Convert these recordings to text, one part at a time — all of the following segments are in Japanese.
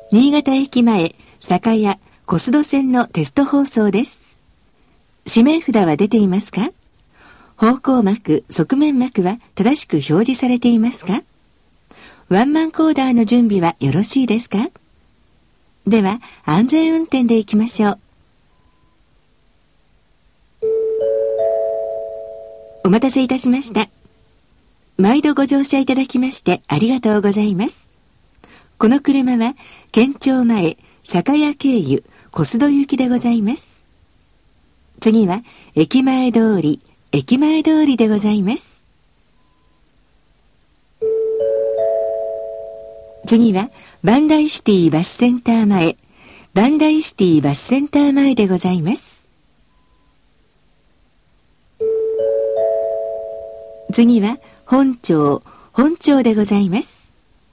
新潟駅前、栄屋、小須戸線のテスト放送です。指名札は出ていますか？方向幕、側面幕は正しく表示されていますか？ワンマンコーダーの準備はよろしいですか？では、安全運転で行きましょう。お待たせいたしました。毎度ご乗車いただきましてありがとうございます。この車は、県庁前、栄屋経由、小須戸行きでございます。次は、駅前通りでございます。次は、バンダイシティバスセンター前でございます。次は、本町でございます。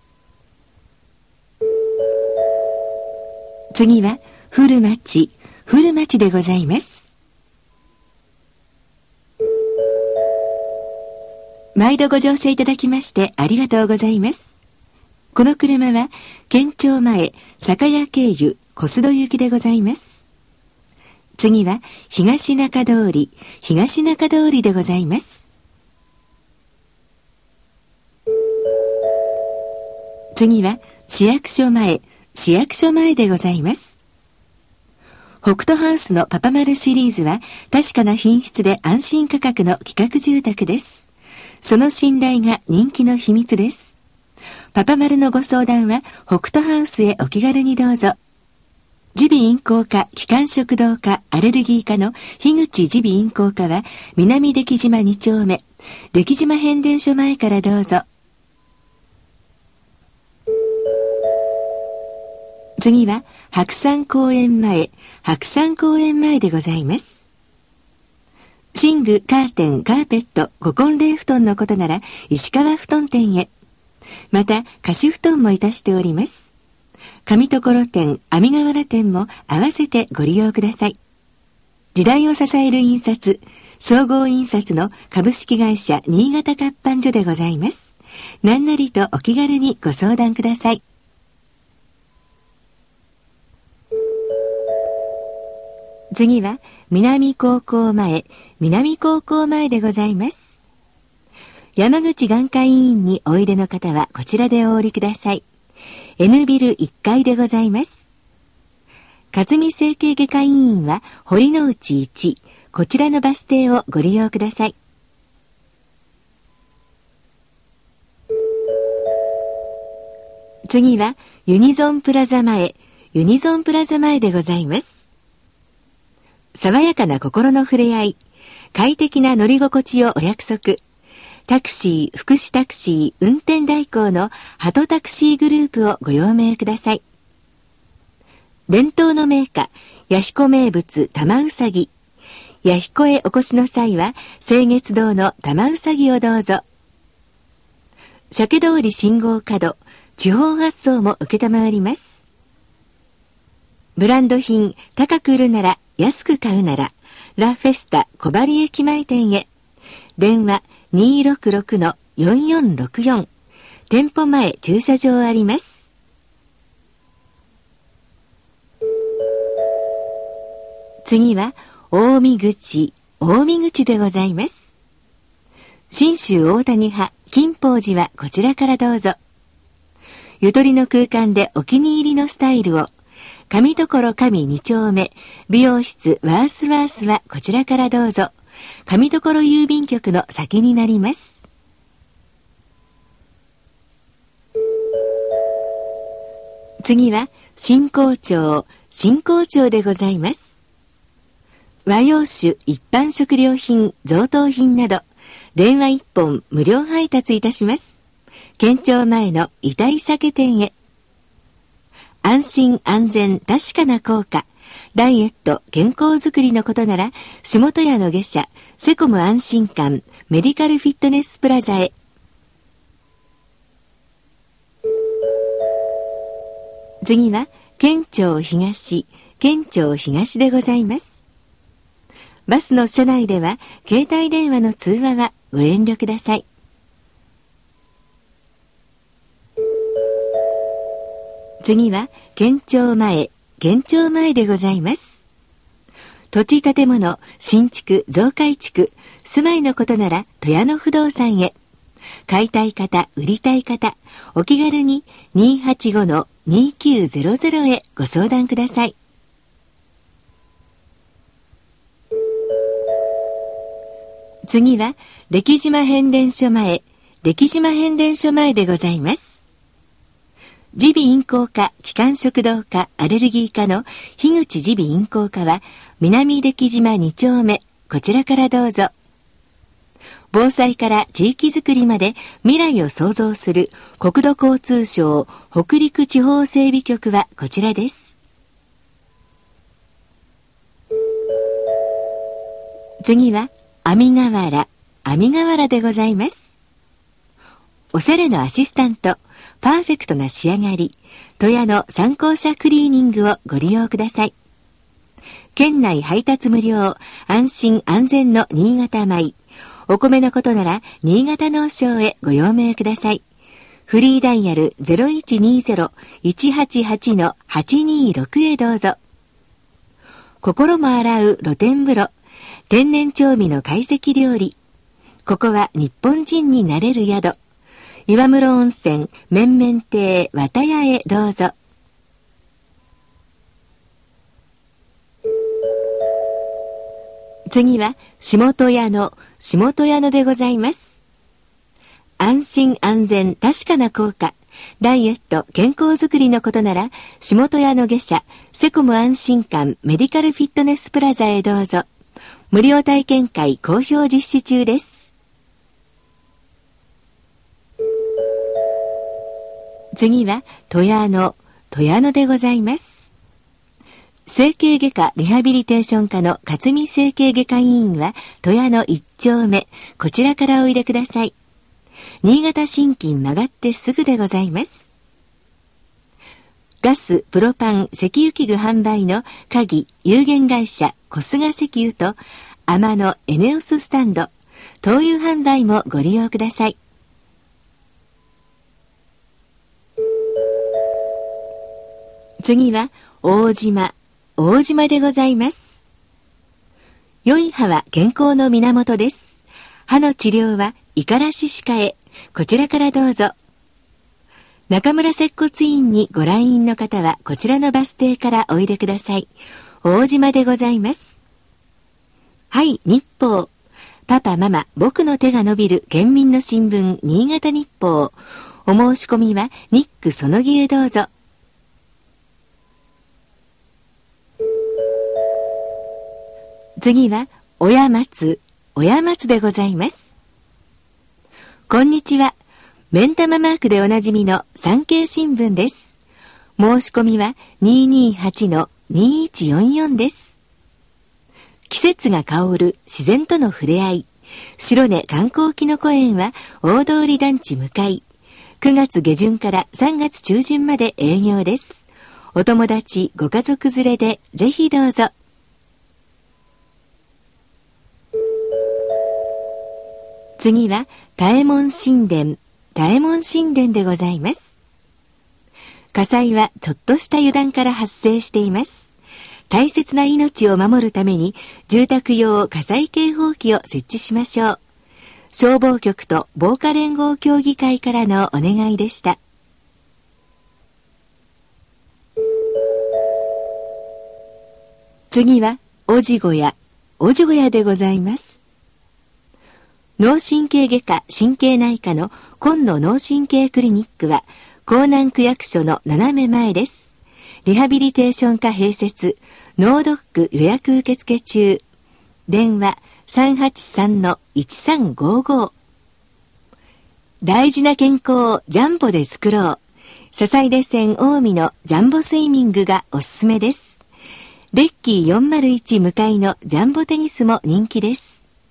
次は、古町でございます。毎度ご乗車いただきましてありがとうございます。この車は、県庁前、栄屋経由、小須戸行きでございます。次は、東中通りでございます。次は、市役所前でございます。北斗ハウスのパパマルシリーズは、確かな品質で安心価格の企画住宅です。その信頼が人気の秘密です。パパマルのご相談は、北斗ハウスへお気軽にどうぞ。耳鼻咽喉科、気管食道科、アレルギー科の樋口耳鼻咽喉科は、南出来島2丁目、出来島変電所前からどうぞ。次は、白山公園前でございます。寝具、カーテン、カーペット、ご婚礼布団のことなら、石川布団店へ。また、貸し布団もいたしております。上所店、網瓦店も合わせてご利用ください。時代を支える印刷、総合印刷の株式会社新潟活版所でございます。何なりとお気軽にご相談ください。次は、南高校前でございます。山口眼科医院においでの方はこちらでお降りください。N ビル1階でございます。勝見整形外科医院は堀之内1、こちらのバス停をご利用ください。次は、ユニゾンプラザ前でございます。爽やかな心の触れ合い、快適な乗り心地をお約束。タクシー、福祉タクシー、運転代行のハトタクシーグループをご用命ください。伝統の銘菓、弥彦名物玉うさぎ。弥彦へお越しの際は、清月堂の玉うさぎをどうぞ。鮭通り信号角、地方発送も受けたまわります。ブランド品、高く売るなら、安く買うなら、ラ・フェスタ小針駅前店へ。電話 266-4464。店舗前駐車場あります。次は、近江口でございます。信州大谷派、金宝寺はこちらからどうぞ。ゆとりの空間でお気に入りのスタイルを。上所上2丁目、美容室ワースはこちらからどうぞ。上所郵便局の先になります。次は、新港町でございます。和洋酒、一般食料品、贈答品など、電話1本無料配達いたします。県庁前の遺体酒店へ。安心安全確かな効果、ダイエット健康づくりのことなら、下戸屋の下車セコム安心館メディカルフィットネスプラザへ。次は県庁東でございます。バスの車内では携帯電話の通話はご遠慮ください。 次は県庁前でございます。土地建物、新築、増改築、住まいのことなら戸谷野不動産へ。買いたい方、売りたい方、お気軽に 285-2900 へご相談ください。次は出来島変電所前でございます。耳鼻咽喉科、気管食道科、アレルギー科の樋口耳鼻咽喉科は南出来島2丁目、こちらからどうぞ。防災から地域づくりまで未来を創造する国土交通省北陸地方整備局はこちらです。次は網瓦でございます。おしゃれのアシスタント、パーフェクトな仕上がり、戸谷の参考車クリーニングをご利用ください。県内配達無料、安心安全の新潟米。お米のことなら新潟農商へご用命ください。フリーダイヤル 0120-188-826 へどうぞ。心も洗う露天風呂、天然調味の懐石料理。ここは日本人になれる宿。岩室温泉面々亭綿屋へどうぞ。次は下戸屋野でございます。安心安全確かな効果、ダイエット健康づくりのことなら下戸屋野下車セコム安心館メディカルフィットネスプラザへどうぞ。無料体験会好評実施中です。次は戸谷野でございます。整形外科リハビリテーション科の勝見整形外科医院は戸谷野1丁目、こちらからおいでください。新潟新金曲がってすぐでございます。ガス、プロパン、石油器具販売の鍵、有限会社小菅石油と天野エネオススタンド、灯油販売もご利用ください。次は大島でございます。良い歯は健康の源です。歯の治療は五十嵐歯科へ、こちらからどうぞ。中村接骨院にご来院の方はこちらのバス停からおいでください。大島でございます。はい、日報。パパママ僕の手が伸びる県民の新聞新潟日報。お申し込みはニックそのぎへどうぞ。次は親松でございます。こんにちは。目ん玉マークでおなじみの産経新聞です。申し込みは 228-2144 です。季節が香る自然との触れ合い。白根観光きのこ園は大通団地向かい。9月下旬から3月中旬まで営業です。お友達、ご家族連れでぜひどうぞ。次は多右衛門神殿でございます。火災はちょっとした油断から発生しています。大切な命を守るために住宅用火災警報器を設置しましょう。消防局と防火連合協議会からのお願いでした。次はおじごやでございます。脳神経外科神経内科の今野脳神経クリニックは江南区役所の斜め前です。リハビリテーション科併設、脳ドック予約受付中。電話 383-1355。大事な健康をジャンボで作ろう。笹出線近江のジャンボスイミングがおすすめです。レッキー401向かいのジャンボテニスも人気です。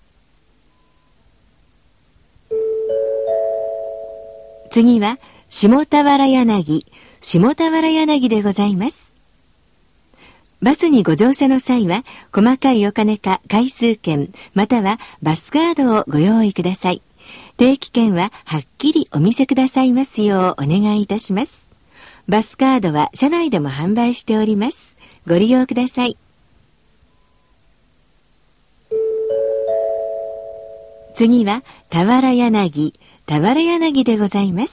次は下田原柳でございます。バスにご乗車の際は細かいお金か回数券またはバスカードをご用意ください。定期券ははっきりお見せくださいますようお願いいたします。 バスカードは車内でも販売しております。ご利用ください。次は俵柳でございます。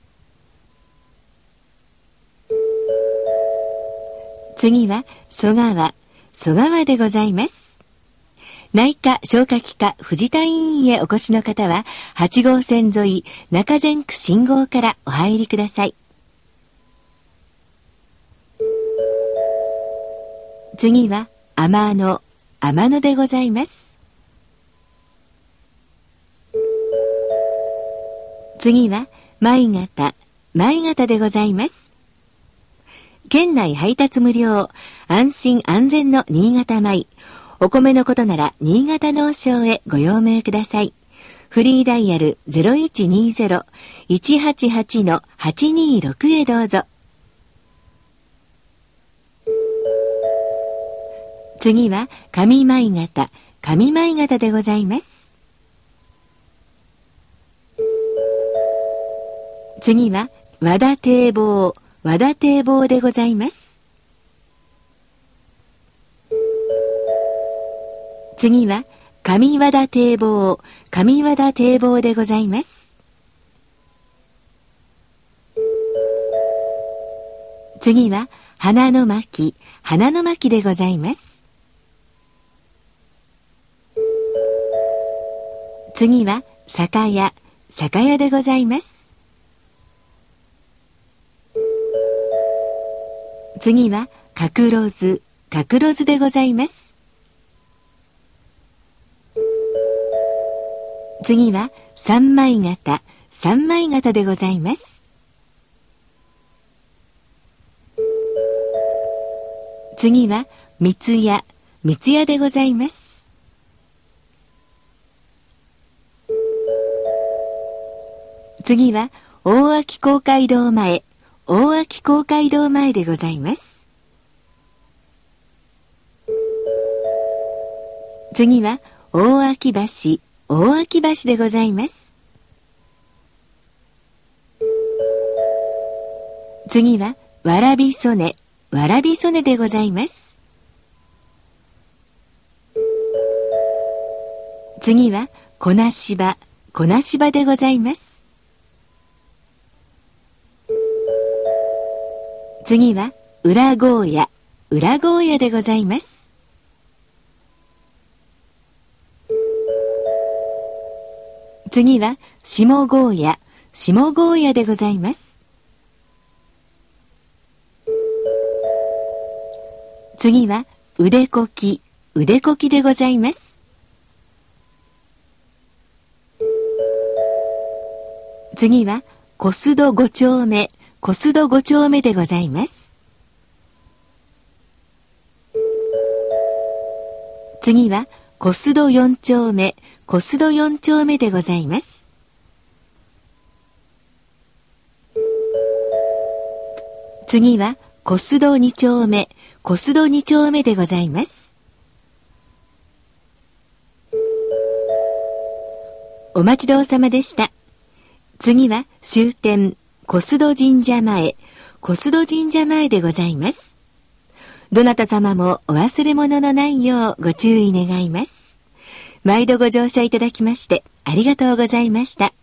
次は蘇川でございます。内科消化器科藤田医院へお越しの方は8号線沿い中前区信号からお入りください。次は天野でございます。次は舞方でございます。県内配達無料、安心安全の新潟米。お米のことなら新潟農商へご用命ください。フリーダイヤル 0120-188-826 へどうぞ。次は上舞方でございます。次は和田堤防でございます。次は上和田堤防でございます。次は花の巻でございます。次は酒屋でございます。次は角ロズでございます。次は三枚型でございます。次は三ツ矢でございます。次は大秋公会堂前でございます。次は大秋橋でございます。次はわらび曽根でございます。次は粉柴でございます。次は裏ゴーヤでございます。次は下ゴーヤでございます。次は腕こきでございます。次は小須戸5丁目でございます。次は小須戸4丁目でございます。次は小須戸2丁目でございます。お待ちどおさまでした。次は終点小須戸神社前でございます。どなた様もお忘れ物のないようご注意願います。毎度ご乗車いただきましてありがとうございました。